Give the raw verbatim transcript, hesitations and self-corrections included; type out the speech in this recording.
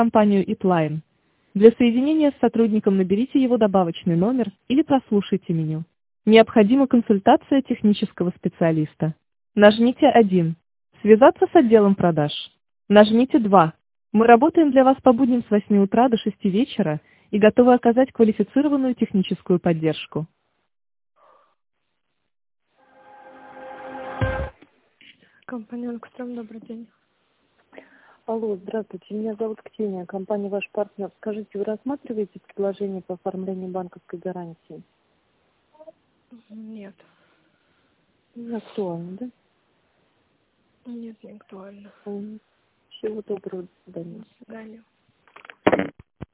компанию Itline. Для соединения с сотрудником наберите его добавочный номер или прослушайте меню. Необходима консультация технического специалиста. Нажмите один. Связаться с отделом продаж. Нажмите два. Мы работаем для вас по будням с восьми утра до шести вечера и готовы оказать квалифицированную техническую поддержку. Компания «Ангстрем», добрый день. Алло, здравствуйте, меня зовут Ксения, компания «Ваш партнер». Скажите, вы рассматриваете предложение по оформлению банковской гарантии? Нет, Не актуально, да? нет, не актуально. М, Всего доброго, до свидания. До свидания.